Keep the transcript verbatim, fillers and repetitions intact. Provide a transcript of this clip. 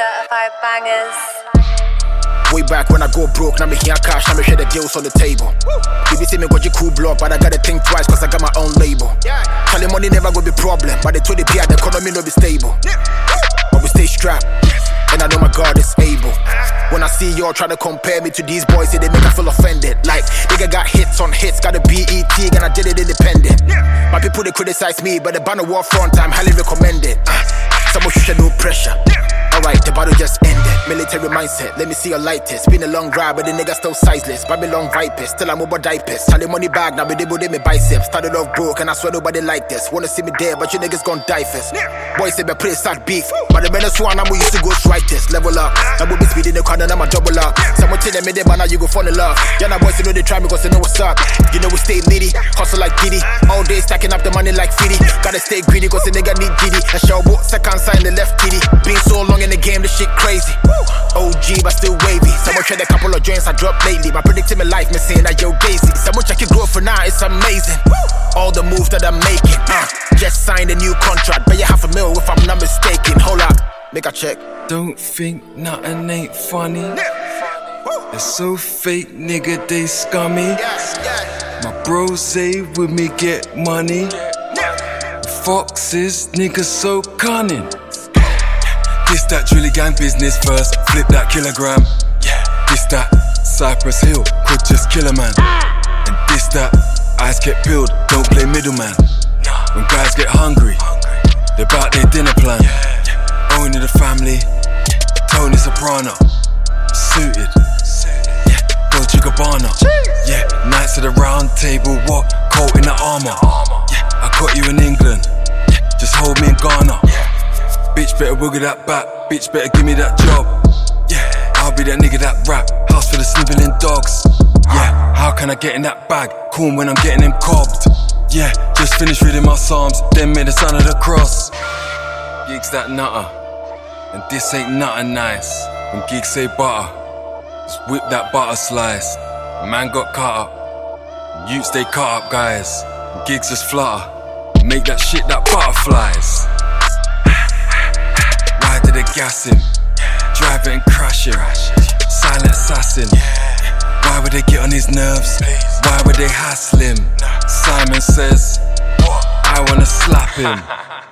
Certified bangers. Way back when I go broke, now me here cash, now me share the deals on the table. You be see me got you cool block, but I gotta think twice cause I got my own label. Tell money never gonna be problem, but they told the P R the economy no be stable. But we stay strapped, and I know my God is able. When I see y'all try to compare me to these boys, they make I feel offended. Like, nigga got hits on hits, got a B E T, and I did it independent. My people they criticize me, but the banner war front, I'm highly recommended. Uh, someone should no pressure. Alright, the battle just ended. Military mindset, let me see your lightest. Been a long ride, but the nigga still sizeless. Babylon vipers, still I'm over diapers. Tally money bag, now be able to me biceps. Started off broke, and I swear nobody like this. Wanna see me dead, but you niggas gon' die first. Boys say me pretty sad beef, but the better swan, I'm used to go strikers. Level up, I will be speeding the car, and I'm a double up. Someone tell them me there, but now you go fall in love. Yeah, now boys, you know they try me cause they know what's up. You know we stay litty, hustle like Diddy. All day stacking up the money like Fiddy. Gotta stay greedy cause the nigga need Diddy. And show boat, second sign the left kitty. Been so long in the game, this shit crazy. O G, but still wavy. Someone tried a couple of joints I dropped lately. My predicting my life, me saying that yo Daisy. Someone check your growth for now, it's amazing. All the moves that I'm making. Uh, just signed a new contract, but you half a mil if I'm not mistaken. Hold up, make a check. Don't think nothing ain't funny. It's so fake, nigga, they scummy. My bros say with me get money. Foxes, niggas so cunning. This that Drilly gang business first, flip that kilogram. This that Cypress Hill, could just kill a man. And this that eyes get peeled, don't play middleman. When guys get hungry, they're about their dinner plan. Owning the family, Tony Soprano. Suited, Dolce Gabbana. Yeah, Knights of the Round Table, what? Coat in the armor. Yeah, I got you in England, just hold me in Ghana. Bitch better wiggle that back, bitch better give me that job. Yeah, I'll be that nigga that rap, house for the snivelling dogs. Yeah, how can I get in that bag, cool when I'm getting them cobbed. Yeah, just finished reading my psalms, then made the sign of the cross. Gigs that nutter, and this ain't nothing nice. When gigs say butter, just whip that butter slice. Man got cut up, youths they cut up guys. When gigs just flutter, make that shit that butterflies. They gas him, drive it and crash him. Silent assassin. Why would they get on his nerves? Why would they hassle him? Simon says, I wanna slap him.